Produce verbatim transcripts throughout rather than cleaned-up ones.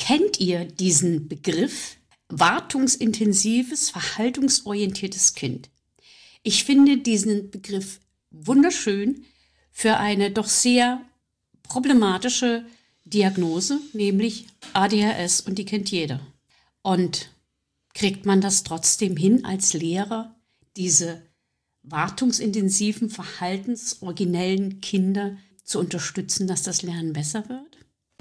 Kennt ihr diesen Begriff wartungsintensives, verhaltensorientiertes Kind? Ich finde diesen Begriff wunderschön für eine doch sehr problematische Diagnose, nämlich A D H S, und die kennt jeder. Und kriegt man das trotzdem hin als Lehrer, diese wartungsintensiven, verhaltensoriginellen Kinder zu unterstützen, dass das Lernen besser wird?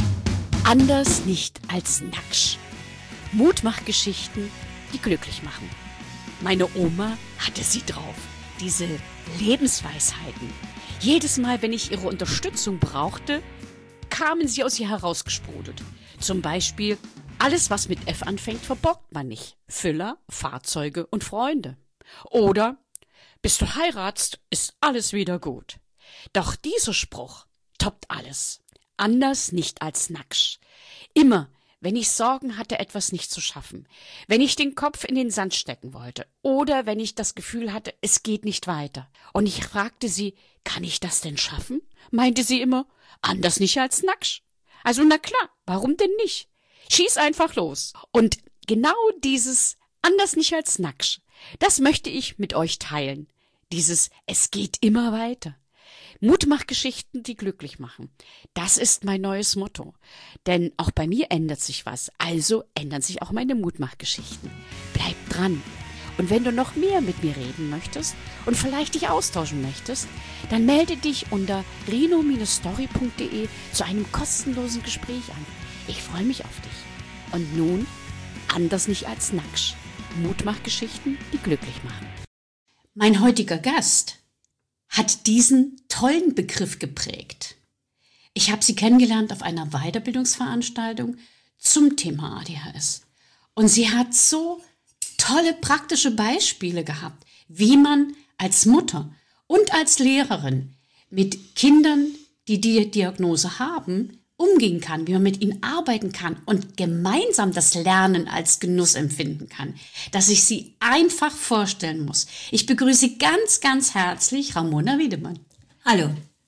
Anders nicht als Nacksch. Mutmachgeschichten, die glücklich machen. Meine Oma hatte sie drauf, diese Lebensweisheiten. Jedes Mal, wenn ich ihre Unterstützung brauchte, kamen sie aus ihr herausgesprudelt. Zum Beispiel, alles, was mit F anfängt, verborgt man nicht. Füller, Fahrzeuge und Freunde. Oder, bis du heiratst, ist alles wieder gut. Doch dieser Spruch toppt alles. Anders nicht als Nacksch. Immer, wenn ich Sorgen hatte, etwas nicht zu schaffen, wenn ich den Kopf in den Sand stecken wollte oder wenn ich das Gefühl hatte, es geht nicht weiter. Und ich fragte sie, kann ich das denn schaffen? Meinte sie immer, anders nicht als Nacksch. Also na klar, warum denn nicht? Schieß einfach los. Und genau dieses anders nicht als Nacksch, das möchte ich mit euch teilen. Dieses es geht immer weiter. Mutmachgeschichten, die glücklich machen. Das ist mein neues Motto. Denn auch bei mir ändert sich was. Also ändern sich auch meine Mutmachgeschichten. Bleib dran. Und wenn du noch mehr mit mir reden möchtest und vielleicht dich austauschen möchtest, dann melde dich unter rino Story punkt de zu einem kostenlosen Gespräch an. Ich freue mich auf dich. Und nun, anders nicht als Nacksch. Mutmachgeschichten, die glücklich machen. Mein heutiger Gast hat diesen tollen Begriff geprägt. Ich habe sie kennengelernt auf einer Weiterbildungsveranstaltung zum Thema A D H S. Und sie hat so tolle praktische Beispiele gehabt, wie man als Mutter und als Lehrerin mit Kindern, die die Diagnose haben, umgehen kann, wie man mit ihnen arbeiten kann und gemeinsam das Lernen als Genuss empfinden kann, dass ich sie einfach vorstellen muss. Ich begrüße ganz, ganz herzlich Ramona Wiedemann. Hallo.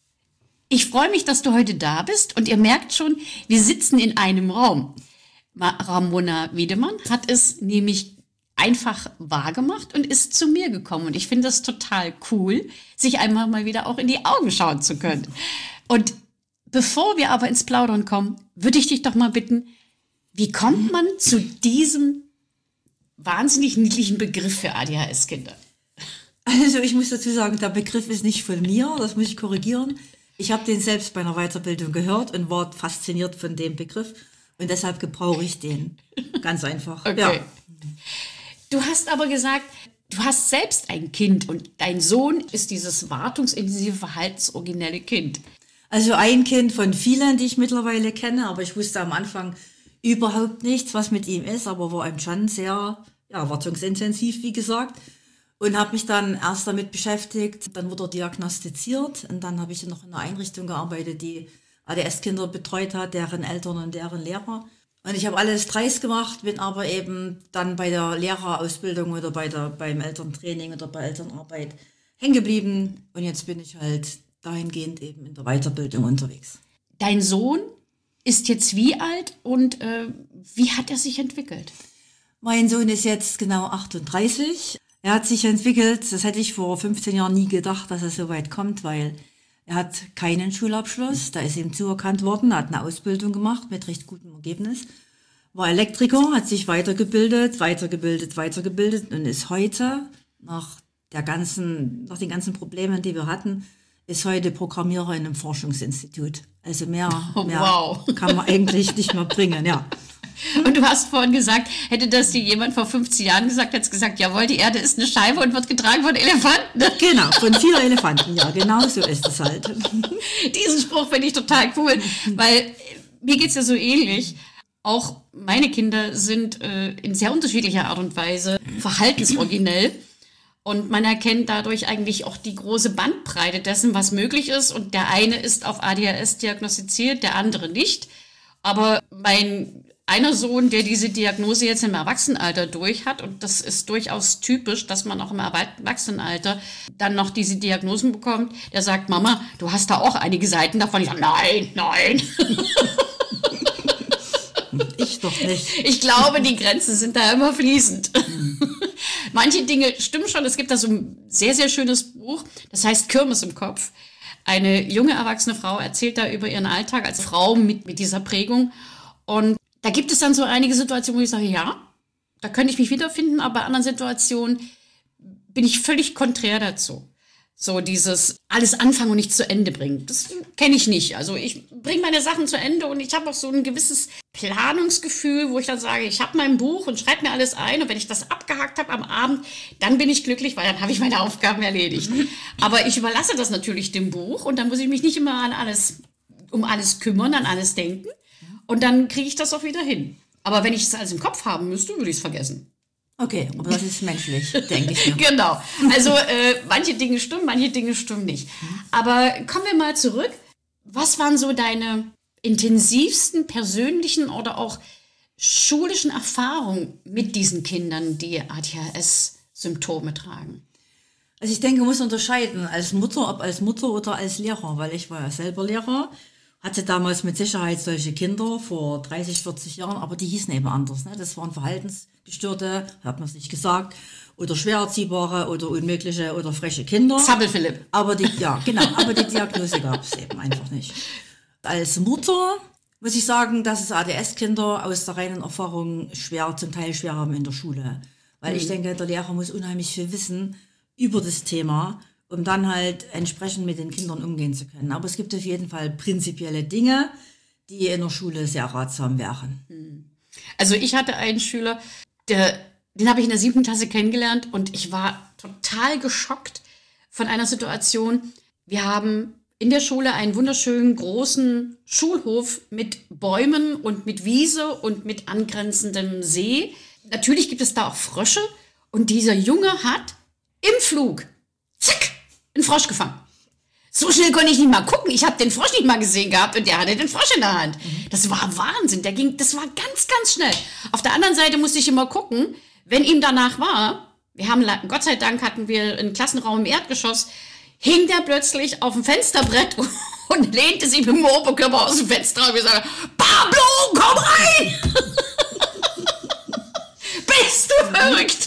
Ich freue mich, dass du heute da bist und ihr merkt schon, wir sitzen in einem Raum. Ramona Wiedemann hat es nämlich einfach wahrgemacht und ist zu mir gekommen und ich finde das total cool, sich einmal mal wieder auch in die Augen schauen zu können. Und bevor wir aber ins Plaudern kommen, würde ich dich doch mal bitten, wie kommt man zu diesem wahnsinnig niedlichen Begriff für A D H S-Kinder? Also ich muss dazu sagen, der Begriff ist nicht von mir, das muss ich korrigieren. Ich habe den selbst bei einer Weiterbildung gehört und war fasziniert von dem Begriff und deshalb gebrauche ich den. Ganz einfach. Okay. Ja. Du hast aber gesagt, du hast selbst ein Kind und dein Sohn ist dieses wartungsintensive, verhaltensoriginelle Kind. Also ein Kind von vielen, die ich mittlerweile kenne, aber ich wusste am Anfang überhaupt nichts, was mit ihm ist, aber war ihm schon sehr ja, wartungsintensiv, wie gesagt. Und habe mich dann erst damit beschäftigt, dann wurde er diagnostiziert und dann habe ich noch in einer Einrichtung gearbeitet, die A D S-Kinder betreut hat, deren Eltern und deren Lehrer. Und ich habe alles dreist gemacht, bin aber eben dann bei der Lehrerausbildung oder bei der, beim Elterntraining oder bei Elternarbeit hängen geblieben und jetzt bin ich halt dahingehend eben in der Weiterbildung unterwegs. Dein Sohn ist jetzt wie alt und äh, wie hat er sich entwickelt? Mein Sohn ist jetzt genau achtunddreißig. Er hat sich entwickelt, das hätte ich vor fünfzehn Jahren nie gedacht, dass er so weit kommt, weil er hat keinen Schulabschluss, da ist ihm zuerkannt worden, er hat eine Ausbildung gemacht mit recht gutem Ergebnis, war Elektriker, hat sich weitergebildet, weitergebildet, weitergebildet und ist heute nach der ganzen, nach den ganzen Problemen, die wir hatten, ist heute Programmierer in einem Forschungsinstitut. Also mehr, oh, mehr wow. kann man eigentlich nicht mehr bringen, ja. Und du hast vorhin gesagt, hätte das dir jemand vor fünfzig Jahren gesagt, hätte es gesagt, jawohl, die Erde ist eine Scheibe und wird getragen von Elefanten. Genau, von vier Elefanten, ja, genau so ist es halt. Diesen Spruch finde ich total cool, weil mir geht's ja so ähnlich. Auch meine Kinder sind äh, in sehr unterschiedlicher Art und Weise verhaltensoriginell. Und man erkennt dadurch eigentlich auch die große Bandbreite dessen, was möglich ist. Und der eine ist auf A D H S diagnostiziert, der andere nicht. Aber mein einer Sohn, der diese Diagnose jetzt im Erwachsenenalter durch hat, und das ist durchaus typisch, dass man auch im Erwachsenenalter dann noch diese Diagnosen bekommt, der sagt, Mama, du hast da auch einige Seiten davon. Ich sage, nein, nein. Ich doch nicht. Ich glaube, die Grenzen sind da immer fließend. Mhm. Manche Dinge stimmen schon. Es gibt da so ein sehr, sehr schönes Buch, das heißt Kirmes im Kopf. Eine junge, erwachsene Frau erzählt da über ihren Alltag als Frau mit, mit dieser Prägung. Und da gibt es dann so einige Situationen, wo ich sage, ja, da könnte ich mich wiederfinden, aber bei anderen Situationen bin ich völlig konträr dazu. So dieses alles anfangen und nicht zu Ende bringen, das kenne ich nicht. Also ich bringe meine Sachen zu Ende und ich habe auch so ein gewisses Planungsgefühl, wo ich dann sage, ich habe mein Buch und schreibe mir alles ein und wenn ich das abgehakt habe am Abend, dann bin ich glücklich, weil dann habe ich meine Aufgaben erledigt. Mhm. Aber ich überlasse das natürlich dem Buch und dann muss ich mich nicht immer an alles, um alles kümmern, an alles denken und dann kriege ich das auch wieder hin. Aber wenn ich es alles im Kopf haben müsste, würde ich es vergessen. Okay, aber das ist menschlich, denke ich mir. Genau. Also äh, manche Dinge stimmen, manche Dinge stimmen nicht. Aber kommen wir mal zurück. Was waren so deine intensivsten persönlichen oder auch schulischen Erfahrungen mit diesen Kindern, die A D H S-Symptome tragen? Also ich denke, man muss unterscheiden als Mutter, ob als Mutter oder als Lehrer, weil ich war ja selber Lehrer. Hatte damals mit Sicherheit solche Kinder vor dreißig, vierzig Jahren, aber die hießen eben anders. Ne? Das waren Verhaltensgestörte, hat man es nicht gesagt, oder schwer erziehbare oder unmögliche oder freche Kinder. Zappel Philipp. Aber die, ja, genau, aber die Diagnose gab es eben einfach nicht. Als Mutter muss ich sagen, dass es A D S-Kinder aus der reinen Erfahrung schwer, zum Teil schwer haben in der Schule. Weil mhm. ich denke, der Lehrer muss unheimlich viel wissen über das Thema, um dann halt entsprechend mit den Kindern umgehen zu können. Aber es gibt auf jeden Fall prinzipielle Dinge, die in der Schule sehr ratsam wären. Also ich hatte einen Schüler, der, den habe ich in der siebten Klasse kennengelernt und ich war total geschockt von einer Situation. Wir haben in der Schule einen wunderschönen großen Schulhof mit Bäumen und mit Wiese und mit angrenzendem See. Natürlich gibt es da auch Frösche und dieser Junge hat im Flug, zack, einen Frosch gefangen. So schnell konnte ich nicht mal gucken. Ich habe den Frosch nicht mal gesehen gehabt und der hatte den Frosch in der Hand. Mhm. Das war Wahnsinn. Der ging, das war ganz, ganz schnell. Auf der anderen Seite musste ich immer gucken, wenn ihm danach war, wir haben, Gott sei Dank hatten wir einen Klassenraum im Erdgeschoss, hing der plötzlich auf dem Fensterbrett und lehnte sich mit dem Oberkörper aus dem Fenster und wir sagen, Pablo, komm rein! Bist du verrückt?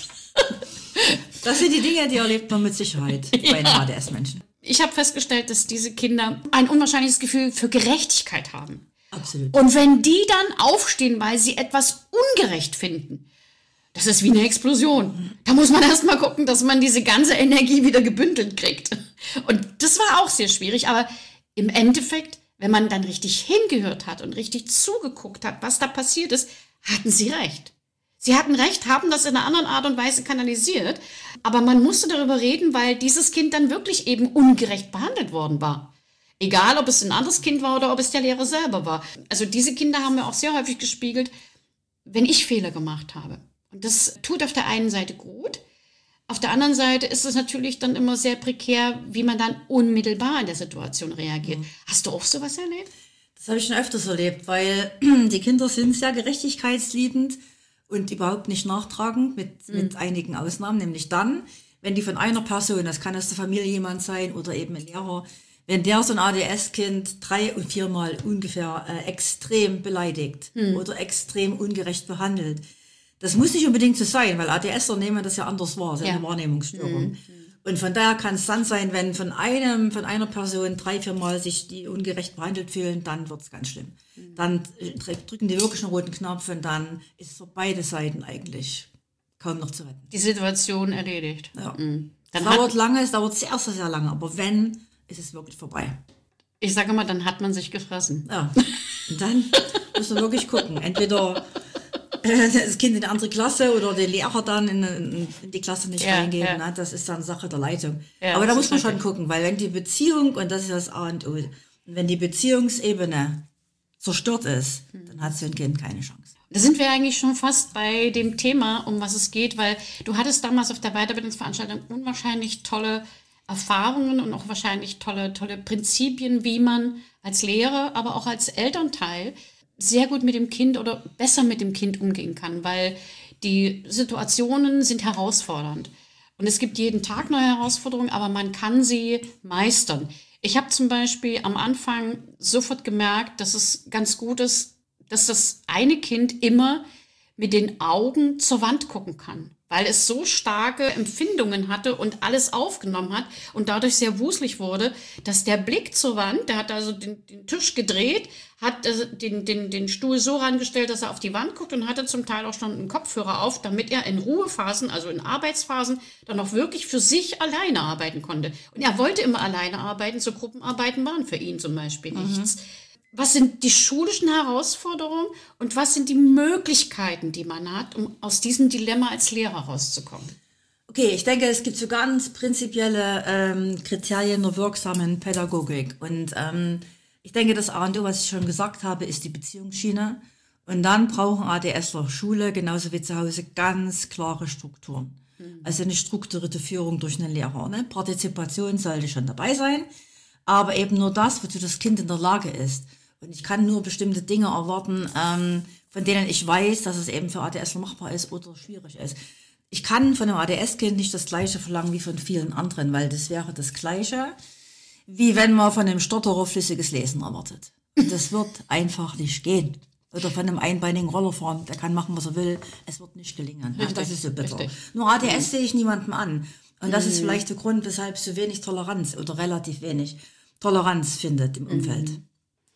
Das sind die Dinge, die erlebt man mit Sicherheit bei den Ja. A D S-Menschen. Ich habe festgestellt, dass diese Kinder ein unwahrscheinliches Gefühl für Gerechtigkeit haben. Absolut. Und wenn die dann aufstehen, weil sie etwas ungerecht finden, das ist wie eine Explosion. Da muss man erst mal gucken, dass man diese ganze Energie wieder gebündelt kriegt. Und das war auch sehr schwierig. Aber im Endeffekt, wenn man dann richtig hingehört hat und richtig zugeguckt hat, was da passiert ist, hatten sie recht. Sie hatten recht, haben das in einer anderen Art und Weise kanalisiert, aber man musste darüber reden, weil dieses Kind dann wirklich eben ungerecht behandelt worden war. Egal, ob es ein anderes Kind war oder ob es der Lehrer selber war. Also diese Kinder haben mir auch sehr häufig gespiegelt, wenn ich Fehler gemacht habe. Und das tut auf der einen Seite gut, auf der anderen Seite ist es natürlich dann immer sehr prekär, wie man dann unmittelbar in der Situation reagiert. Mhm. Hast du auch sowas erlebt? Das habe ich schon öfters erlebt, weil die Kinder sind sehr gerechtigkeitsliebend und überhaupt nicht nachtragend, mit, mhm. mit einigen Ausnahmen, nämlich dann, wenn die von einer Person, das kann aus der Familie jemand sein oder eben ein Lehrer, wenn der so ein A D S-Kind drei und viermal ungefähr äh, extrem beleidigt mhm. oder extrem ungerecht behandelt. Das muss nicht unbedingt so sein, weil A D S er nehmen das ja anders wahr, das ist ja eine Wahrnehmungsstörung. Mhm. Und von daher kann es dann sein, wenn von einem, von einer Person drei, viermal sich die ungerecht behandelt fühlen, dann wird es ganz schlimm. Mhm. Dann drücken die wirklich einen roten Knopf und dann ist es für beide Seiten eigentlich kaum noch zu retten. Die Situation erledigt. Ja. Mhm. Es dauert lange, es dauert sehr, sehr, sehr lange, aber wenn, ist es wirklich vorbei. Ich sage immer, dann hat man sich gefressen. Ja, und dann muss man wirklich gucken. Entweder das Kind in eine andere Klasse oder den Lehrer dann in, in, in die Klasse nicht ja, reingeben. Ja. Ne? Das ist dann Sache der Leitung. Ja, aber da muss man okay. schon gucken, weil wenn die Beziehung, und das ist das A und O, und wenn die Beziehungsebene zerstört ist, dann hat so ein Kind keine Chance. Da sind wir eigentlich schon fast bei dem Thema, um was es geht, weil du hattest damals auf der Weiterbildungsveranstaltung unwahrscheinlich tolle Erfahrungen und auch wahrscheinlich tolle, tolle Prinzipien, wie man als Lehrer, aber auch als Elternteil sehr gut mit dem Kind oder besser mit dem Kind umgehen kann, weil die Situationen sind herausfordernd. Und es gibt jeden Tag neue Herausforderungen, aber man kann sie meistern. Ich habe zum Beispiel am Anfang sofort gemerkt, dass es ganz gut ist, dass das eine Kind immer mit den Augen zur Wand gucken kann, weil es so starke Empfindungen hatte und alles aufgenommen hat und dadurch sehr wuselig wurde, dass der Blick zur Wand, der hat also den, den Tisch gedreht, hat also den, den, den Stuhl so rangestellt, dass er auf die Wand guckt und hatte zum Teil auch schon einen Kopfhörer auf, damit er in Ruhephasen, also in Arbeitsphasen, dann auch wirklich für sich alleine arbeiten konnte. Und er wollte immer alleine arbeiten, so Gruppenarbeiten waren für ihn zum Beispiel nichts. Mhm. Was sind die schulischen Herausforderungen und was sind die Möglichkeiten, die man hat, um aus diesem Dilemma als Lehrer rauszukommen? Okay, ich denke, es gibt so ganz prinzipielle ähm, Kriterien der wirksamen Pädagogik. Und ähm, ich denke, das A und O, was ich schon gesagt habe, ist die Beziehungsschiene. Und dann brauchen ADSler Schule, genauso wie zu Hause, ganz klare Strukturen. Mhm. Also eine strukturierte Führung durch einen Lehrer. Ne? Partizipation sollte schon dabei sein, aber eben nur das, wozu das Kind in der Lage ist. Und ich kann nur bestimmte Dinge erwarten, ähm, von denen ich weiß, dass es eben für ADSler machbar ist oder schwierig ist. Ich kann von einem A D S-Kind nicht das Gleiche verlangen wie von vielen anderen, weil das wäre das Gleiche, wie wenn man von einem Stotterer flüssiges Lesen erwartet. Und das wird einfach nicht gehen. Oder von einem einbeinigen Rollerfahren, der kann machen, was er will, es wird nicht gelingen. Richtig, das ist so bitter. Richtig. Nur A D S mhm. sehe ich niemandem an. Und das mhm. ist vielleicht der Grund, weshalb so wenig Toleranz oder relativ wenig Toleranz findet im Umfeld. Mhm.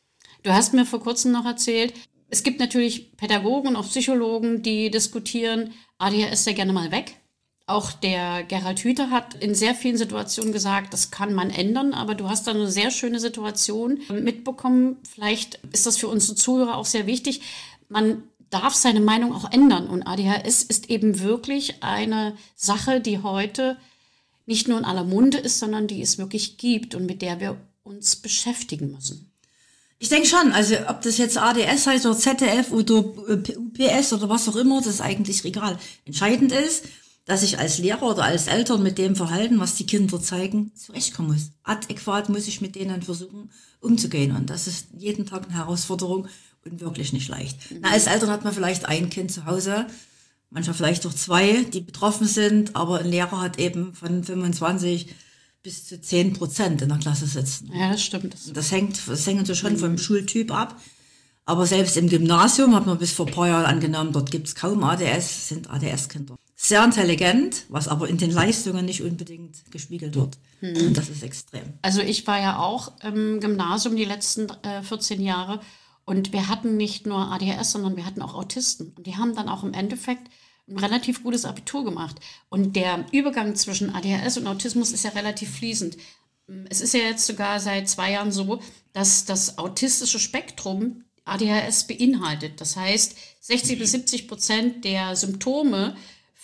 Du hast mir vor kurzem noch erzählt, es gibt natürlich Pädagogen und auch Psychologen, die diskutieren, A D H S sehr gerne mal weg. Auch der Gerhard Hüther hat in sehr vielen Situationen gesagt, das kann man ändern, aber du hast da eine sehr schöne Situation mitbekommen. Vielleicht ist das für unsere Zuhörer auch sehr wichtig. Man darf seine Meinung auch ändern und A D H S ist eben wirklich eine Sache, die heute nicht nur in aller Munde ist, sondern die es wirklich gibt und mit der wir uns beschäftigen müssen. Ich denke schon, also ob das jetzt A D S heißt oder Z D F oder U P S oder was auch immer, das ist eigentlich egal. Entscheidend ist, dass ich als Lehrer oder als Eltern mit dem Verhalten, was die Kinder zeigen, zurechtkommen muss. Adäquat muss ich mit denen versuchen, umzugehen. Und das ist jeden Tag eine Herausforderung und wirklich nicht leicht. Mhm. Na, als Eltern hat man vielleicht ein Kind zu Hause, manchmal vielleicht auch zwei, die betroffen sind, aber ein Lehrer hat eben von fünfundzwanzig bis zu zehn Prozent in der Klasse sitzen. Ja, das stimmt. Das hängt, das hängt so schon mhm. vom Schultyp ab. Aber selbst im Gymnasium hat man bis vor ein paar Jahren angenommen, dort gibt es kaum A D S, sind A D S-Kinder. Sehr intelligent, was aber in den Leistungen nicht unbedingt gespiegelt wird. Mhm. Und das ist extrem. Also ich war ja auch im Gymnasium die letzten äh, vierzehn Jahre und wir hatten nicht nur A D H S, sondern wir hatten auch Autisten. Und die haben dann auch im Endeffekt ein relativ gutes Abitur gemacht. Und der Übergang zwischen A D H S und Autismus ist ja relativ fließend. Es ist ja jetzt sogar seit zwei Jahren so, dass das autistische Spektrum A D H S beinhaltet. Das heißt, sechzig bis siebzig Prozent der Symptome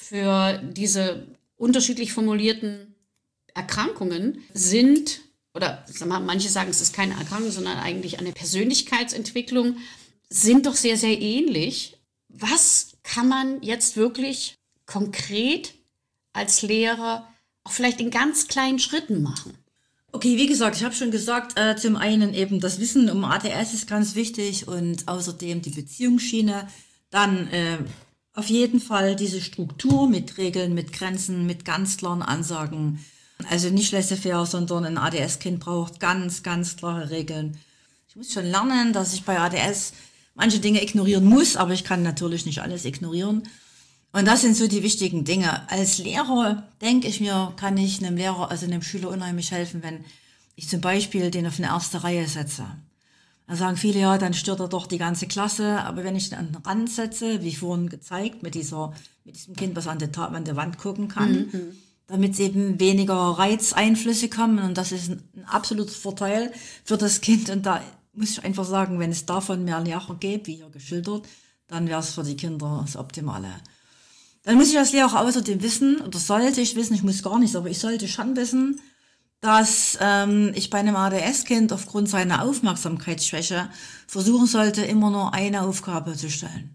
für diese unterschiedlich formulierten Erkrankungen sind, oder sag mal, manche sagen, es ist keine Erkrankung, sondern eigentlich eine Persönlichkeitsentwicklung, sind doch sehr, sehr ähnlich. Was kann man jetzt wirklich konkret als Lehrer auch vielleicht in ganz kleinen Schritten machen? Okay, wie gesagt, ich habe schon gesagt, äh, zum einen eben das Wissen um A D S ist ganz wichtig und außerdem die Beziehungsschiene. Dann äh, auf jeden Fall diese Struktur mit Regeln, mit Grenzen, mit ganz klaren Ansagen. Also nicht laissez-faire, sondern ein A D S-Kind braucht ganz, ganz klare Regeln. Ich muss schon lernen, dass ich bei A D S manche Dinge ignorieren muss, aber ich kann natürlich nicht alles ignorieren. Und das sind so die wichtigen Dinge. Als Lehrer, denke ich mir, kann ich einem Lehrer, also einem Schüler unheimlich helfen, wenn ich zum Beispiel den auf eine erste Reihe setze. Da sagen viele, ja, dann stört er doch die ganze Klasse. Aber wenn ich den an den Rand setze, wie vorhin gezeigt, mit dieser, mit diesem Kind, was an der, an der Wand gucken kann, mhm. damit eben weniger Reizeinflüsse kommen. Und das ist ein, ein absoluter Vorteil für das Kind. Und da muss ich einfach sagen, wenn es davon mehr Lehrer gäbe, wie hier geschildert, dann wäre es für die Kinder das Optimale. Dann muss ich als Lehrer außerdem wissen, oder sollte ich wissen, ich muss gar nichts, aber ich sollte schon wissen, dass ähm, ich bei einem A D S-Kind aufgrund seiner Aufmerksamkeitsschwäche versuchen sollte, immer nur eine Aufgabe zu stellen.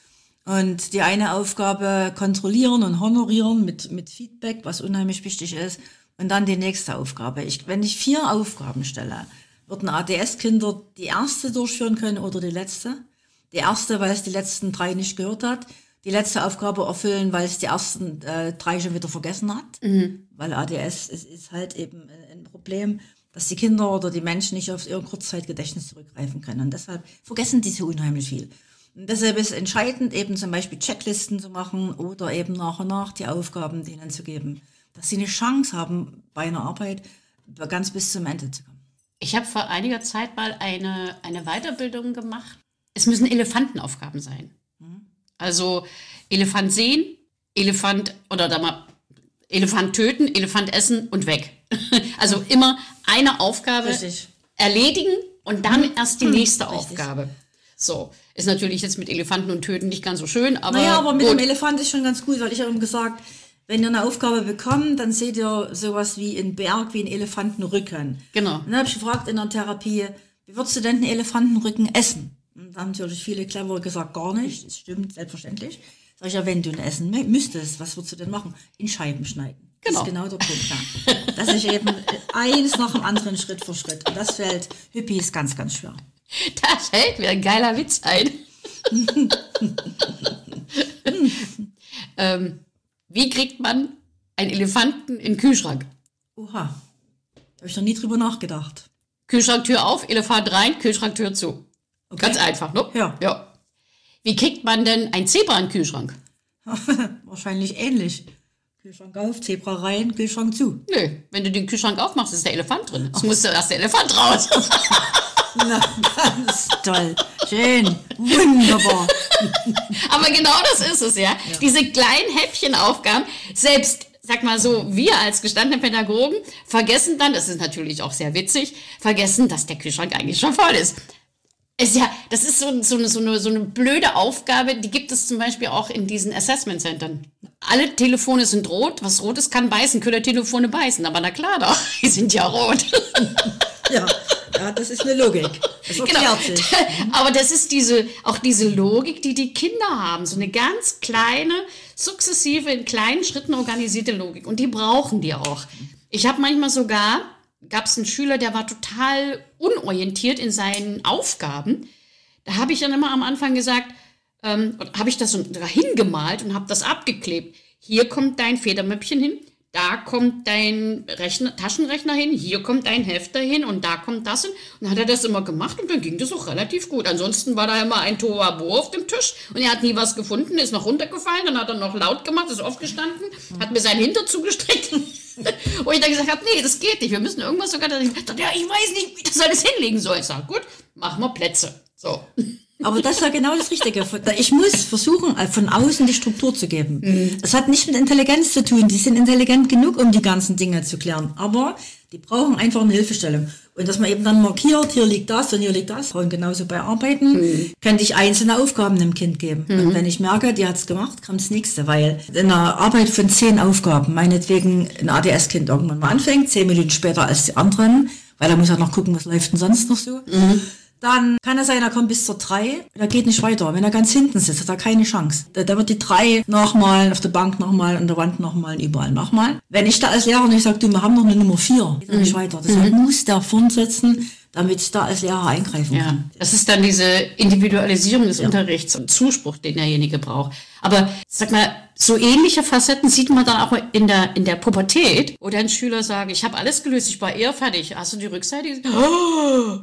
Und die eine Aufgabe kontrollieren und honorieren mit, mit Feedback, was unheimlich wichtig ist, und dann die nächste Aufgabe. Ich, wenn ich vier Aufgaben stelle, würden A D S-Kinder die erste durchführen können oder die letzte. Die erste, weil es die letzten drei nicht gehört hat. Die letzte Aufgabe erfüllen, weil es die ersten äh, drei schon wieder vergessen hat. Mhm. Weil A D S ist, ist halt eben ein Problem, dass die Kinder oder die Menschen nicht auf ihr Kurzzeitgedächtnis zurückgreifen können. Und deshalb vergessen die so unheimlich viel. Und deshalb ist entscheidend, eben zum Beispiel Checklisten zu machen oder eben nach und nach die Aufgaben denen zu geben, dass sie eine Chance haben, bei einer Arbeit ganz bis zum Ende zu kommen. Ich habe vor einiger Zeit mal eine, eine Weiterbildung gemacht. Es müssen Elefantenaufgaben sein. Also Elefant sehen, Elefant oder da mal Elefant töten, Elefant essen und weg. Also immer eine Aufgabe Richtig. erledigen und dann erst die nächste Richtig. Aufgabe. So, ist natürlich jetzt mit Elefanten und Töten nicht ganz so schön, aber Naja, aber mit gut. dem Elefant ist schon ganz gut, weil ich habe ihm gesagt, wenn ihr eine Aufgabe bekommt, dann seht ihr sowas wie einen Berg, wie einen Elefantenrücken. Genau. Und dann habe ich gefragt in der Therapie, wie würdest du denn einen Elefantenrücken essen? Und da haben natürlich viele clever gesagt, gar nicht. Das stimmt, selbstverständlich. Sag ich ja, wenn du ihn essen mü- müsstest, was würdest du denn machen? In Scheiben schneiden. Genau. Das ist genau der Punkt. Ja. Das ist eben eins nach dem anderen, Schritt für Schritt. Und das fällt Hüppis ganz, ganz schwer. Da fällt mir ein geiler Witz ein. ähm, wie kriegt man einen Elefanten in den Kühlschrank? Oha, habe ich noch nie drüber nachgedacht. Kühlschranktür auf, Elefant rein, Kühlschranktür zu. Okay. Ganz einfach, ne? Ja. ja. Wie kriegt man denn ein Zebra in den Kühlschrank? Wahrscheinlich ähnlich. Kühlschrank auf, Zebra rein, Kühlschrank zu. Nö, wenn du den Kühlschrank aufmachst, ist der Elefant drin. Es muss erst der Elefant raus. Na, ganz toll. Schön. Wunderbar. Aber genau das ist es, ja. ja. Diese kleinen Häppchenaufgaben, selbst, sag mal so, wir als gestandene Pädagogen vergessen dann, das ist natürlich auch sehr witzig, vergessen, dass der Kühlschrank eigentlich schon voll ist. Ist ja, das ist so, so, eine, so, eine, so eine blöde Aufgabe, die gibt es zum Beispiel auch in diesen Assessment-Centern. Alle Telefone sind rot, was rot ist, kann beißen, können Telefone beißen, aber na klar doch, die sind ja rot. Ja, ja, das ist eine Logik. Das erklärt Genau. sich. Aber das ist diese, auch diese Logik, die die Kinder haben, so eine ganz kleine, sukzessive, in kleinen Schritten organisierte Logik und die brauchen die auch. Ich habe manchmal sogar, gab es einen Schüler, der war total unorientiert in seinen Aufgaben. Da habe ich dann immer am Anfang gesagt, ähm, habe ich das so hingemalt und habe das abgeklebt. Hier kommt dein Federmäppchen hin, da kommt dein Rechner, Taschenrechner hin, hier kommt dein Hefter hin und da kommt das hin. Und dann hat er das immer gemacht und dann ging das auch relativ gut. Ansonsten war da immer ein Tohuwabohu auf dem Tisch und er hat nie was gefunden, ist noch runtergefallen, dann hat er noch laut gemacht, ist aufgestanden, hat mir seinen Hintern zugestreckt. Wo ich dann gesagt habe, nee, das geht nicht, wir müssen irgendwas sogar, ja, ich weiß nicht, wie das alles hinlegen soll. Ich sage, gut, machen wir Plätze. So. Aber das ist ja genau das Richtige. Ich muss versuchen, von außen die Struktur zu geben. Mhm. Das hat nicht mit Intelligenz zu tun. Die sind intelligent genug, um die ganzen Dinge zu klären. Aber die brauchen einfach eine Hilfestellung. Und dass man eben dann markiert, hier liegt das und hier liegt das. Und genauso bei Arbeiten mhm. könnte ich einzelne Aufgaben dem Kind geben. Mhm. Und wenn ich merke, die hat es gemacht, kommt das nächste. Weil in einer Arbeit von zehn Aufgaben, meinetwegen ein A D S-Kind irgendwann mal anfängt, zehn Minuten später als die anderen, weil er muss ja noch gucken, was läuft denn sonst noch so. Mhm. Dann kann es sein, er kommt bis zur drei, er geht nicht weiter. Wenn er ganz hinten sitzt, hat er keine Chance. Da, da wird die drei nachmalen, auf der Bank nachmalen, an der Wand nachmalen, überall nachmalen. Wenn ich da als Lehrer nicht sage, du, wir haben noch eine Nummer vier, geht er nicht weiter. Deshalb mhm. muss der vorn sitzen, damit ich da als Lehrer eingreifen ja, kann. Das ist dann diese Individualisierung des ja. Unterrichts und Zuspruch, den derjenige braucht. Aber sag mal, so ähnliche Facetten sieht man dann auch in der, in der Pubertät, wo dann Schüler sagen, ich habe alles gelöst, ich war eher fertig. Hast du die Rückseite? Oh,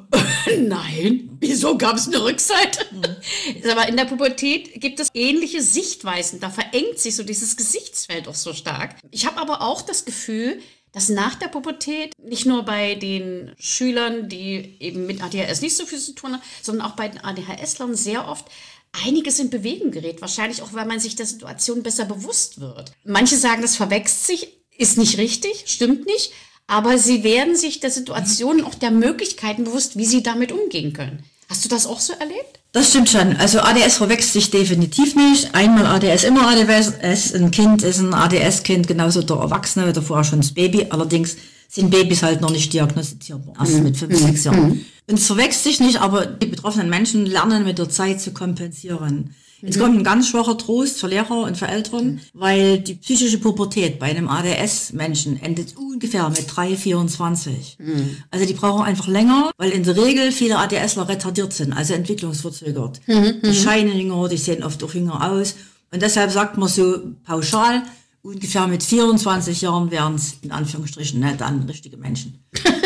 nein, wieso gab es eine Rückseite? Mhm. Aber in der Pubertät gibt es ähnliche Sichtweisen. Da verengt sich so dieses Gesichtsfeld auch so stark. Ich habe aber auch das Gefühl, dass nach der Pubertät nicht nur bei den Schülern, die eben mit A D H S nicht so viel zu tun haben, sondern auch bei den A D H S-Lern sehr oft einiges in Bewegung gerät. Wahrscheinlich auch, weil man sich der Situation besser bewusst wird. Manche sagen, das verwechselt sich, ist nicht richtig, stimmt nicht, aber sie werden sich der Situation, auch der Möglichkeiten bewusst, wie sie damit umgehen können. Hast du das auch so erlebt? Das stimmt schon. Also A D S verwechselt sich definitiv nicht. Einmal A D S, immer A D S. Ein Kind ist ein A D S-Kind, genauso der Erwachsene, der vorher schon das Baby. Allerdings sind Babys halt noch nicht diagnostizierbar. Erst mhm. mit fünf, sechs Jahren. Mhm. Und es verwechselt sich nicht, aber die betroffenen Menschen lernen mit der Zeit zu kompensieren. Jetzt kommt ein ganz schwacher Trost für Lehrer und für Eltern, weil die psychische Pubertät bei einem A D S-Menschen endet ungefähr mit drei vierundzwanzig. Mhm. Also die brauchen einfach länger, weil in der Regel viele ADSler retardiert sind, also entwicklungsverzögert. Mhm. Die scheinen jünger, die sehen oft auch jünger aus. Und deshalb sagt man so pauschal, ungefähr mit vierundzwanzig Jahren wären es in Anführungsstrichen ne, dann richtige Menschen.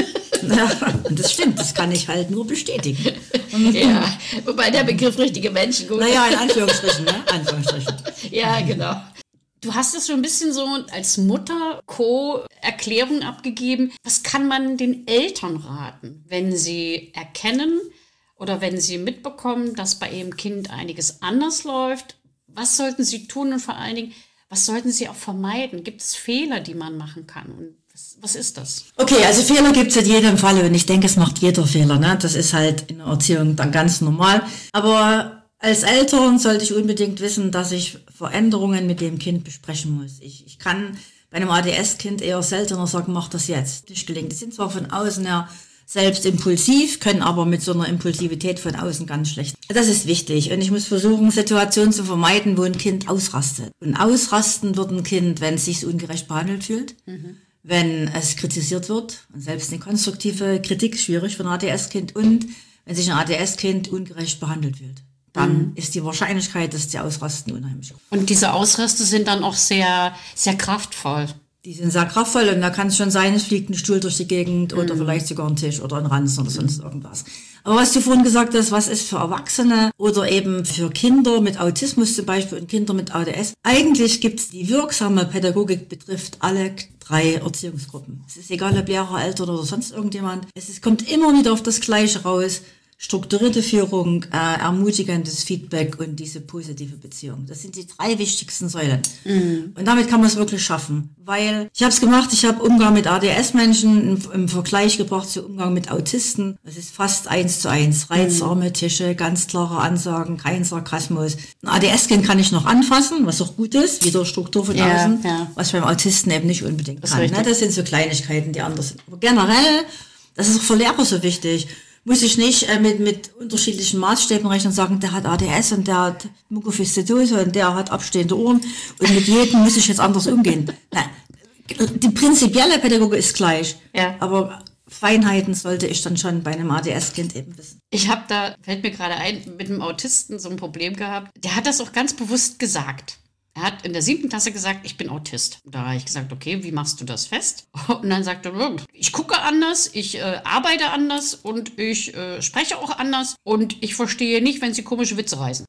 Ja, und das stimmt, das kann ich halt nur bestätigen. Ja, wobei der Begriff richtige Menschen gut. Naja, in Anführungsstrichen, ne? Anführungsstrichen. Ja, genau. Du hast es schon ein bisschen so als Mutter Co-Erklärung abgegeben. Was kann man den Eltern raten, wenn sie erkennen oder wenn sie mitbekommen, dass bei ihrem Kind einiges anders läuft? Was sollten sie tun und vor allen Dingen, was sollten sie auch vermeiden? Gibt es Fehler, die man machen kann? Und was, was ist das? Okay, also Fehler gibt es in jedem Fall und ich denke, es macht jeder Fehler. Ne? Das ist halt in der Erziehung dann ganz normal. Aber als Eltern sollte ich unbedingt wissen, dass ich Veränderungen mit dem Kind besprechen muss. Ich, ich kann bei einem A D S-Kind eher seltener sagen, mach das jetzt. Nicht gelingt. Die sind zwar von außen her selbst impulsiv, können aber mit so einer Impulsivität von außen ganz schlecht. Das ist wichtig. Und ich muss versuchen, Situationen zu vermeiden, wo ein Kind ausrastet. Und ausrasten wird ein Kind, wenn es sich ungerecht behandelt fühlt, mhm. wenn es kritisiert wird. Und selbst eine konstruktive Kritik ist schwierig für ein A D S-Kind. Und wenn sich ein A D S-Kind ungerecht behandelt fühlt. Dann mhm. ist die Wahrscheinlichkeit, dass die ausrasten, unheimlich hoch. Und diese Ausraste sind dann auch sehr, sehr kraftvoll. Die sind sehr kraftvoll und da kann es schon sein, es fliegt ein Stuhl durch die Gegend mhm. oder vielleicht sogar ein Tisch oder ein Ranzen oder sonst irgendwas. Aber was du vorhin gesagt hast, was ist für Erwachsene oder eben für Kinder mit Autismus zum Beispiel und Kinder mit A D S? Eigentlich gibt es die wirksame Pädagogik, betrifft alle drei Erziehungsgruppen. Es ist egal, ob Lehrer, Eltern oder sonst irgendjemand. Es ist, kommt immer wieder auf das Gleiche raus. Strukturierte Führung, äh, ermutigendes Feedback und diese positive Beziehung. Das sind die drei wichtigsten Säulen. Mhm. Und damit kann man es wirklich schaffen. Weil ich habe es gemacht, ich habe Umgang mit A D S-Menschen im, im Vergleich gebracht zu Umgang mit Autisten. Das ist fast eins zu eins. Reizarme Tische, ganz klare Ansagen, kein Sarkasmus. Ein A D S-Kind kann ich noch anfassen, was auch gut ist, wieder Struktur von ja, außen, ja. was beim Autisten eben nicht unbedingt das kann. Ne? Das sind so Kleinigkeiten, die anders sind. Aber generell, das ist auch für Lehrer so wichtig, muss ich nicht äh, mit mit unterschiedlichen Maßstäben rechnen und sagen, der hat A D S und der hat Mukoviszidose und der hat abstehende Ohren und mit jedem muss ich jetzt anders umgehen. Nein, die prinzipielle Pädagogik ist gleich, ja. aber Feinheiten sollte ich dann schon bei einem A D S-Kind eben wissen. Ich habe da, fällt mir gerade ein, mit einem Autisten so ein Problem gehabt. Der hat das auch ganz bewusst gesagt. Er hat in der siebten Klasse gesagt, ich bin Autist. Da habe ich gesagt, okay, wie machst du das fest? Und dann sagt er, ich gucke anders, ich äh, arbeite anders und ich äh, spreche auch anders und ich verstehe nicht, wenn sie komische Witze reißen.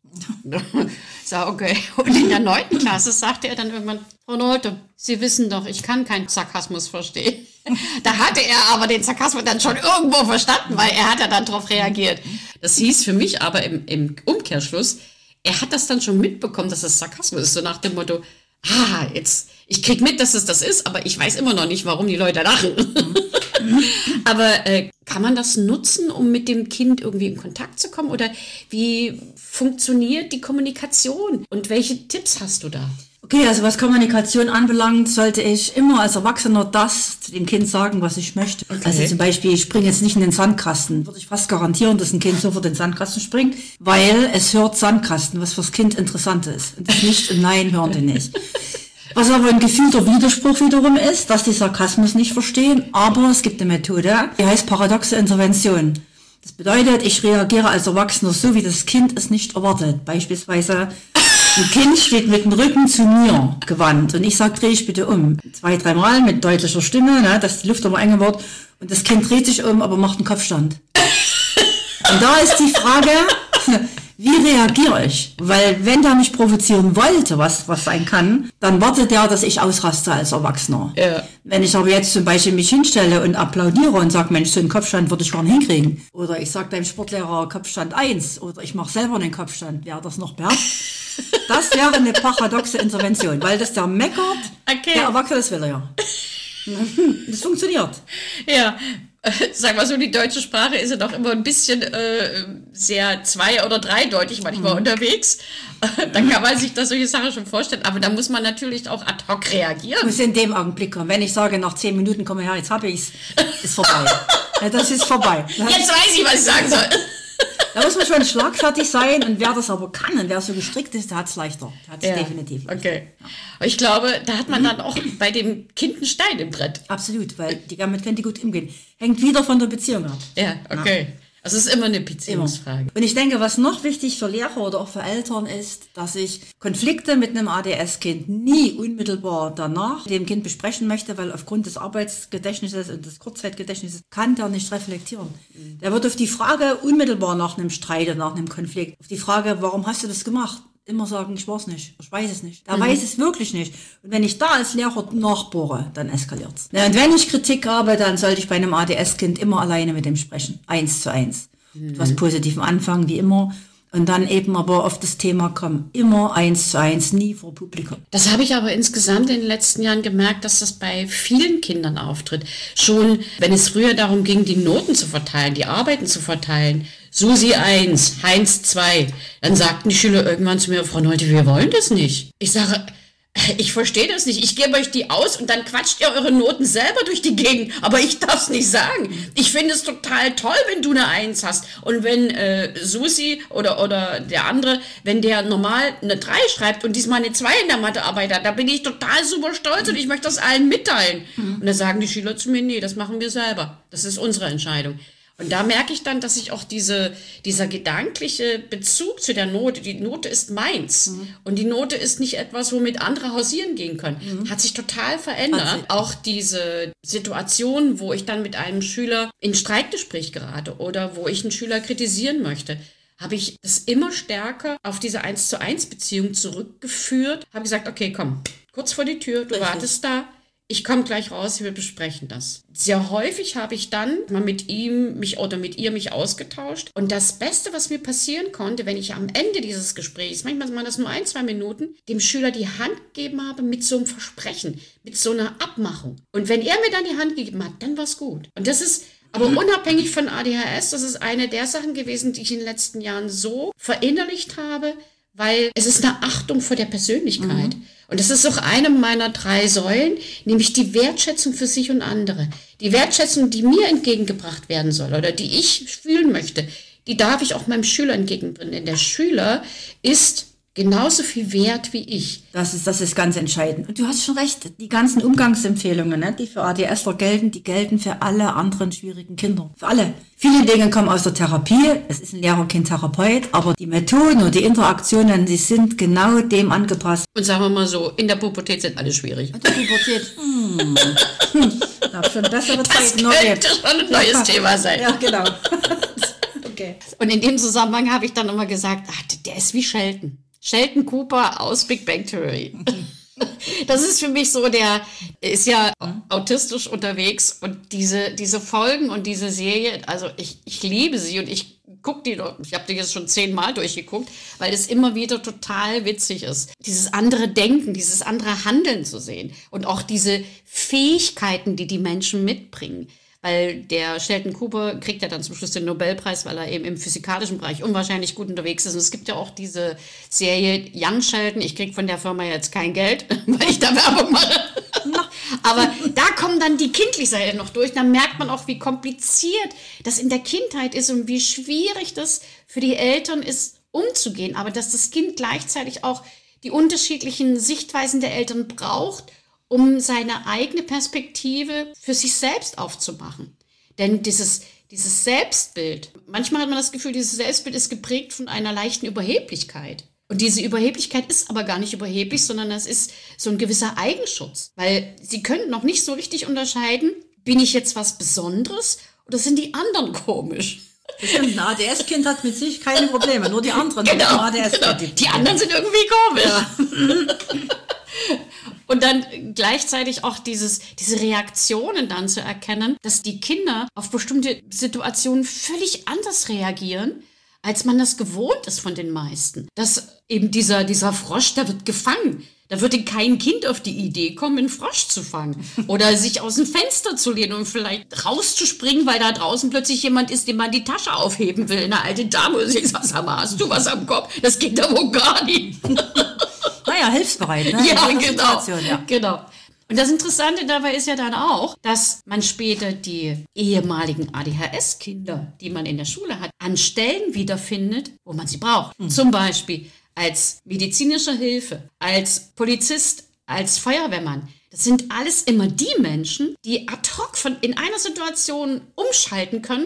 Ich sage, okay. Und in der neunten Klasse sagte er dann irgendwann, Frau Nolte, Sie wissen doch, ich kann keinen Sarkasmus verstehen. Da hatte er aber den Sarkasmus dann schon irgendwo verstanden, weil er hat ja dann darauf reagiert. Das hieß für mich aber im, im Umkehrschluss, er hat das dann schon mitbekommen, dass es Sarkasmus ist, so nach dem Motto, ah, jetzt, ich krieg mit, dass es das ist, aber ich weiß immer noch nicht, warum die Leute lachen. Aber äh, kann man das nutzen, um mit dem Kind irgendwie in Kontakt zu kommen? Oder wie funktioniert die Kommunikation? Und welche Tipps hast du da? Okay, also was Kommunikation anbelangt, sollte ich immer als Erwachsener das zu dem Kind sagen, was ich möchte. Okay. Also zum Beispiel, ich springe jetzt nicht in den Sandkasten. Würde ich fast garantieren, dass ein Kind sofort in den Sandkasten springt, weil es hört Sandkasten, was fürs Kind interessant ist. Und das nicht und Nein hören die nicht. Was aber ein gefühlter Widerspruch wiederum ist, dass die Sarkasmus nicht verstehen, aber es gibt eine Methode, die heißt paradoxe Intervention. Das bedeutet, ich reagiere als Erwachsener so, wie das Kind es nicht erwartet. Beispielsweise, ein Kind steht mit dem Rücken zu mir gewandt und ich sage, dreh dich bitte um. Zwei, dreimal mit deutlicher Stimme, ne, dass die Luft immer enger wird und das Kind dreht sich um, aber macht einen Kopfstand. Und da ist die Frage, wie reagiere ich? Weil wenn der mich provozieren wollte, was was sein kann, dann wartet der, dass ich ausraste als Erwachsener. Ja. Wenn ich aber jetzt zum Beispiel mich hinstelle und applaudiere und sage, Mensch, so einen Kopfstand würde ich gar nicht hinkriegen. Oder ich sage beim Sportlehrer Kopfstand eins oder ich mache selber einen Kopfstand, wer das noch beherrscht. Das wäre eine paradoxe Intervention, weil das der meckert, okay. Der Erwachsene, das will er ja. Das funktioniert. Ja, sag mal so, die deutsche Sprache ist ja doch immer ein bisschen äh, sehr zwei- oder dreideutig manchmal mhm. unterwegs. Dann kann man sich da solche Sachen schon vorstellen, aber da muss man natürlich auch ad hoc reagieren. Muss in dem Augenblick kommen. Wenn ich sage, nach zehn Minuten komme her, jetzt habe ich's, ist vorbei. Ja, das ist vorbei. Das jetzt weiß ich, was ich sagen soll. Da muss man schon schlagfertig sein und wer das aber kann und wer so gestrickt ist, der hat es leichter. Der hat es ja, definitiv leichter. Okay. Ja. Ich glaube, da hat man dann auch bei dem Kind einen Stein im Brett. Absolut, weil die, damit können die gut umgehen. Hängt wieder von der Beziehung ab. Ja, okay. Ja. Es ist immer eine Beziehungsfrage. Immer. Und ich denke, was noch wichtig für Lehrer oder auch für Eltern ist, dass ich Konflikte mit einem A D S-Kind nie unmittelbar danach dem Kind besprechen möchte, weil aufgrund des Arbeitsgedächtnisses und des Kurzzeitgedächtnisses kann der nicht reflektieren. Mhm. Der wird auf die Frage unmittelbar nach einem Streit, nach einem Konflikt, auf die Frage, warum hast du das gemacht? Immer sagen, ich weiß nicht, ich weiß es nicht. Der mhm. weiß es wirklich nicht. Und wenn ich da als Lehrer nachbohre, dann eskaliert's. Und wenn ich Kritik habe, dann sollte ich bei einem A D S-Kind immer alleine mit dem sprechen. Eins zu eins. Mhm. Mit was Positivem anfangen, wie immer. Und dann eben aber auf das Thema kommen. Immer eins zu eins, nie vor Publikum. Das habe ich aber insgesamt in den letzten Jahren gemerkt, dass das bei vielen Kindern auftritt. Schon, wenn es früher darum ging, die Noten zu verteilen, die Arbeiten zu verteilen. Susi eins, Heinz zwei. Dann sagten die Schüler irgendwann zu mir, Frau Nolte, wir wollen das nicht. Ich sage, ich verstehe das nicht. Ich gebe euch die aus und dann quatscht ihr eure Noten selber durch die Gegend. Aber ich darf es nicht sagen. Ich finde es total toll, wenn du eine eins hast. Und wenn äh, Susi oder, oder der andere, wenn der normal eine drei schreibt und diesmal eine zwei in der Mathearbeit hat, da bin ich total super stolz und ich möchte das allen mitteilen. Mhm. Und dann sagen die Schüler zu mir, nee, das machen wir selber. Das ist unsere Entscheidung. Und da merke ich dann, dass ich auch diese, dieser gedankliche Bezug zu der Note, die Note ist meins. Mhm. Und die Note ist nicht etwas, womit andere hausieren gehen können. Mhm. Hat sich total verändert. Also, auch diese Situation, wo ich dann mit einem Schüler in Streitgespräch gerate oder wo ich einen Schüler kritisieren möchte, habe ich das immer stärker auf diese eins zu eins Beziehung zurückgeführt. Habe gesagt, okay, komm, kurz vor die Tür, du Richtig. wartest da. Ich komme gleich raus, wir besprechen das. Sehr häufig habe ich dann mal mit ihm mich oder mit ihr mich ausgetauscht. Und das Beste, was mir passieren konnte, wenn ich am Ende dieses Gesprächs, manchmal waren das nur ein, zwei Minuten, dem Schüler die Hand gegeben habe mit so einem Versprechen, mit so einer Abmachung. Und wenn er mir dann die Hand gegeben hat, dann war es gut. Und das ist aber unabhängig von A D H S, das ist eine der Sachen gewesen, die ich in den letzten Jahren so verinnerlicht habe, weil es ist eine Achtung vor der Persönlichkeit. Mhm. Und das ist auch eine meiner drei Säulen, nämlich die Wertschätzung für sich und andere. Die Wertschätzung, die mir entgegengebracht werden soll oder die ich fühlen möchte, die darf ich auch meinem Schüler entgegenbringen. Denn der Schüler ist genauso viel wert wie ich. Das ist, das ist ganz entscheidend. Und du hast schon recht, die ganzen Umgangsempfehlungen, ne, die für A D S ler gelten, die gelten für alle anderen schwierigen Kinder. Für alle. Viele Dinge kommen aus der Therapie. Es ist ein Lehrer-Kind-Therapeut, aber die Methoden und die Interaktionen, die sind genau dem angepasst. Und sagen wir mal so, in der Pubertät sind alle schwierig. In der Pubertät, hm. hm. Ich habe schon bessere Zeiten noch erlebt. Das könnte schon ein neues ja. Thema sein. Ja, genau. Okay. Und in dem Zusammenhang habe ich dann immer gesagt, ach, der ist wie Sheldon. Sheldon Cooper aus Big Bang Theory. Das ist für mich so, der ist ja autistisch unterwegs und diese, diese Folgen und diese Serie, also ich, ich liebe sie und ich gucke die, ich habe die jetzt schon zehnmal durchgeguckt, weil es immer wieder total witzig ist. Dieses andere Denken, dieses andere Handeln zu sehen und auch diese Fähigkeiten, die die Menschen mitbringen. Weil der Sheldon Cooper kriegt ja dann zum Schluss den Nobelpreis, weil er eben im physikalischen Bereich unwahrscheinlich gut unterwegs ist. Und es gibt ja auch diese Serie Young Sheldon. Ich kriege von der Firma jetzt kein Geld, weil ich da Werbung mache. Aber da kommen dann die kindliche Seite noch durch. Dann merkt man auch, wie kompliziert das in der Kindheit ist und wie schwierig das für die Eltern ist, umzugehen. Aber dass das Kind gleichzeitig auch die unterschiedlichen Sichtweisen der Eltern braucht, um seine eigene Perspektive für sich selbst aufzumachen. Denn dieses, dieses Selbstbild, manchmal hat man das Gefühl, dieses Selbstbild ist geprägt von einer leichten Überheblichkeit. Und diese Überheblichkeit ist aber gar nicht überheblich, sondern das ist so ein gewisser Eigenschutz. Weil sie können noch nicht so richtig unterscheiden, bin ich jetzt was Besonderes oder sind die anderen komisch? Bestimmt, ein A D S-Kind hat mit sich keine Probleme, nur die anderen. Genau, A D S genau. Die anderen sind irgendwie komisch. Ja. Und dann gleichzeitig auch dieses, diese Reaktionen dann zu erkennen, dass die Kinder auf bestimmte Situationen völlig anders reagieren, als man das gewohnt ist von den meisten. Dass eben dieser, dieser Frosch, der wird gefangen. Da würde kein Kind auf die Idee kommen, einen Frosch zu fangen. Oder sich aus dem Fenster zu lehnen und vielleicht rauszuspringen, weil da draußen plötzlich jemand ist, dem man die Tasche aufheben will. Eine alte Dame. Und ich sage, sag mal, hast du was am Kopf? Das geht da wohl gar nicht. Naja, hilfsbereit. Ne? Ja, genau. Ja. genau. Und das Interessante dabei ist ja dann auch, dass man später die ehemaligen A D H S-Kinder, die man in der Schule hat, an Stellen wiederfindet, wo man sie braucht. Mhm. Zum Beispiel als medizinische Hilfe, als Polizist, als Feuerwehrmann. Das sind alles immer die Menschen, die ad hoc von in einer Situation umschalten können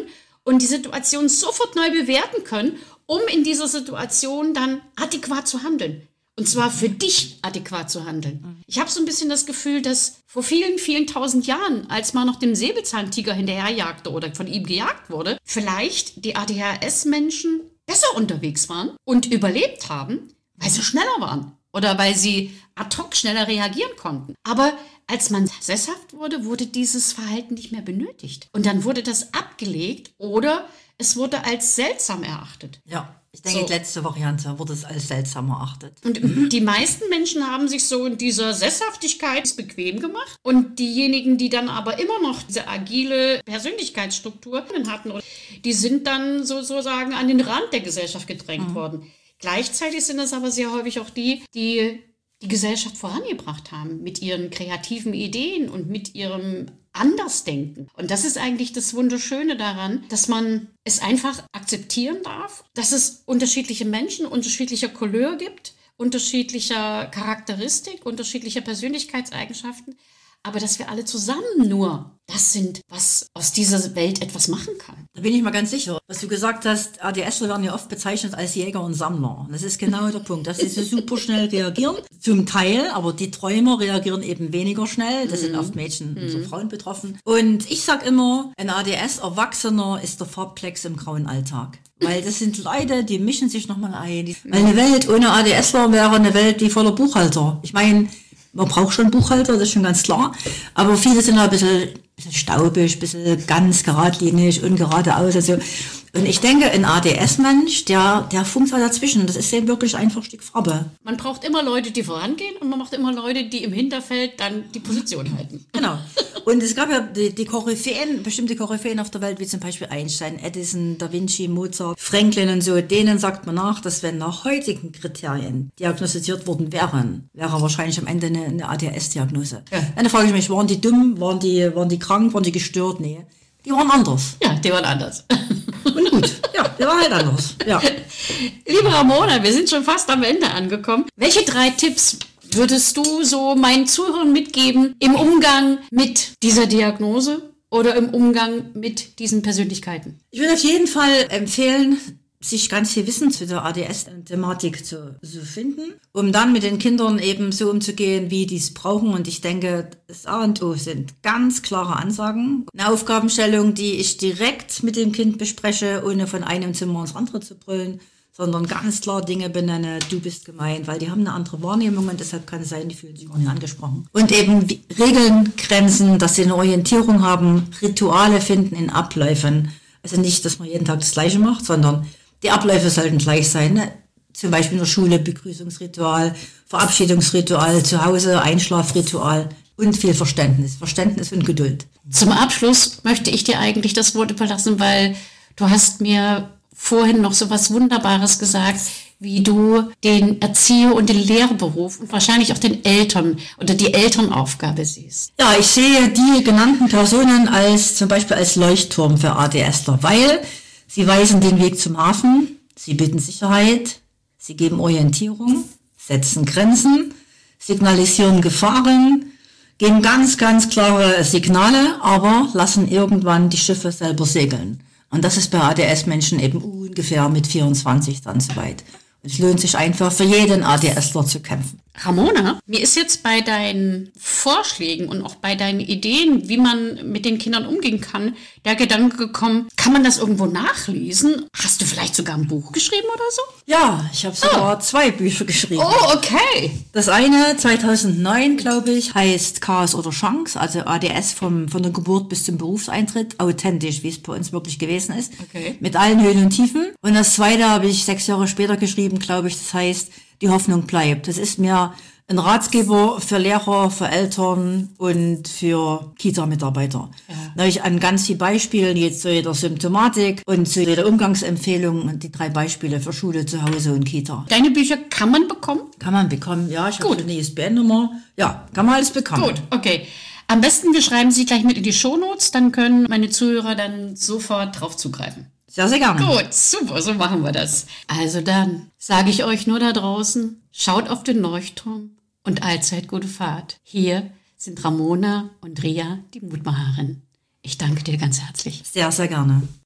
und die Situation sofort neu bewerten können, um in dieser Situation dann adäquat zu handeln. Und zwar für dich adäquat zu handeln. Ich habe so ein bisschen das Gefühl, dass vor vielen, vielen tausend Jahren, als man noch dem Säbelzahntiger hinterherjagte oder von ihm gejagt wurde, vielleicht die A D H S-Menschen besser unterwegs waren und überlebt haben, weil sie schneller waren oder weil sie ad hoc schneller reagieren konnten. Aber als man sesshaft wurde, wurde dieses Verhalten nicht mehr benötigt. Und dann wurde das abgelegt oder es wurde als seltsam erachtet. Ja, ich denke, So. die letzte Variante wurde es als seltsam erachtet. Und die meisten Menschen haben sich so in dieser Sesshaftigkeit bequem gemacht. Und diejenigen, die dann aber immer noch diese agile Persönlichkeitsstruktur hatten, die sind dann sozusagen an den Rand der Gesellschaft gedrängt mhm. worden. Gleichzeitig sind es aber sehr häufig auch die, die die Gesellschaft vorangebracht haben mit ihren kreativen Ideen und mit ihrem Andersdenken. Und das ist eigentlich das Wunderschöne daran, dass man es einfach akzeptieren darf, dass es unterschiedliche Menschen, unterschiedlicher Couleur gibt, unterschiedlicher Charakteristik, unterschiedlicher Persönlichkeitseigenschaften, aber dass wir alle zusammen nur das sind, was aus dieser Welt etwas machen kann. Da bin ich mal ganz sicher. Was du gesagt hast, A D S ler werden ja oft bezeichnet als Jäger und Sammler. Und das ist genau der Punkt, dass sie so super schnell reagieren. Zum Teil, aber die Träumer reagieren eben weniger schnell. Das sind oft Mädchen und so Frauen betroffen. Und ich sag immer, ein A D S-Erwachsener ist der Farbklecks im grauen Alltag. Weil das sind Leute, die mischen sich nochmal ein. Weil eine Welt ohne A D Sler wäre eine Welt wie voller Buchhalter. Ich meine, man braucht schon Buchhalter, das ist schon ganz klar. Aber viele sind ein bisschen, bisschen staubig, ein bisschen ganz geradlinig und geradeaus und so. Und ich denke, ein A D S-Mensch, der, der funkt da dazwischen. Das ist eben wirklich einfach ein Stück Farbe. Man braucht immer Leute, die vorangehen und man braucht immer Leute, die im Hinterfeld dann die Position halten. Genau. Und es gab ja die, die Koryphäen, bestimmte Koryphäen auf der Welt, wie zum Beispiel Einstein, Edison, Da Vinci, Mozart, Franklin und so. Denen sagt man nach, dass wenn nach heutigen Kriterien diagnostiziert worden wären, wäre wahrscheinlich am Ende eine, eine A D S-Diagnose. Ja. Dann frage ich mich, waren die dumm, waren die, waren die krank, waren die gestört? Nee. Die waren anders. Ja, die waren anders. Und gut, ja, die waren halt anders. Ja. Liebe Ramona, wir sind schon fast am Ende angekommen. Welche drei Tipps würdest du so meinen Zuhörern mitgeben im Umgang mit dieser Diagnose oder im Umgang mit diesen Persönlichkeiten? Ich würde auf jeden Fall empfehlen, sich ganz viel Wissen zu der A D S-Thematik zu, zu finden, um dann mit den Kindern eben so umzugehen, wie die es brauchen. Und ich denke, das A und O sind ganz klare Ansagen. Eine Aufgabenstellung, die ich direkt mit dem Kind bespreche, ohne von einem Zimmer ins andere zu brüllen, sondern ganz klar Dinge benenne, du bist gemeint, weil die haben eine andere Wahrnehmung und deshalb kann es sein, die fühlen sich auch nicht angesprochen. Und eben Regeln, Grenzen, dass sie eine Orientierung haben, Rituale finden in Abläufen. Also nicht, dass man jeden Tag das Gleiche macht, sondern die Abläufe sollten gleich sein, ne? Zum Beispiel in der Schule Begrüßungsritual, Verabschiedungsritual, zu Hause Einschlafritual und viel Verständnis. Verständnis und Geduld. Zum Abschluss möchte ich dir eigentlich das Wort überlassen, weil du hast mir vorhin noch so was Wunderbares gesagt, wie du den Erzieher- und den Lehrberuf und wahrscheinlich auch den Eltern oder die Elternaufgabe siehst. Ja, ich sehe die genannten Personen als zum Beispiel als Leuchtturm für A D S ler, weil sie weisen den Weg zum Hafen, sie bieten Sicherheit, sie geben Orientierung, setzen Grenzen, signalisieren Gefahren, geben ganz, ganz klare Signale, aber lassen irgendwann die Schiffe selber segeln. Und das ist bei A D S-Menschen eben ungefähr mit vierundzwanzig dann soweit. Es lohnt sich einfach für jeden A D S ler zu kämpfen. Ramona, mir ist jetzt bei deinen Vorschlägen und auch bei deinen Ideen, wie man mit den Kindern umgehen kann, der Gedanke gekommen, kann man das irgendwo nachlesen? Hast du vielleicht sogar ein Buch geschrieben oder so? Ja, ich habe sogar oh. zwei Bücher geschrieben. Oh, okay. Das eine, zweitausendneun, glaube ich, heißt Chaos oder Chance, also A D S vom, von der Geburt bis zum Berufseintritt, authentisch, wie es bei uns wirklich gewesen ist, okay. Mit allen Höhen und Tiefen. Und das zweite habe ich sechs Jahre später geschrieben, glaube ich, das heißt Die Hoffnung bleibt. Das ist mir ein Ratgeber für Lehrer, für Eltern und für Kita-Mitarbeiter. Ja. Da habe ich an ganz vielen Beispielen jetzt zu jeder Symptomatik und zu jeder Umgangsempfehlung und die drei Beispiele für Schule, zu Hause und Kita. Deine Bücher kann man bekommen? Kann man bekommen, ja. Ich habe eine I S B N-Nummer. Ja, kann man alles bekommen. Gut, okay. Am besten, wir schreiben sie gleich mit in die Shownotes, dann können meine Zuhörer dann sofort drauf zugreifen. Sehr, sehr gerne. Gut, super, so machen wir das. Also dann sage ich euch nur da draußen, schaut auf den Leuchtturm und allzeit gute Fahrt. Hier sind Ramona und Ria, die Mutmacherin. Ich danke dir ganz herzlich. Sehr, sehr gerne.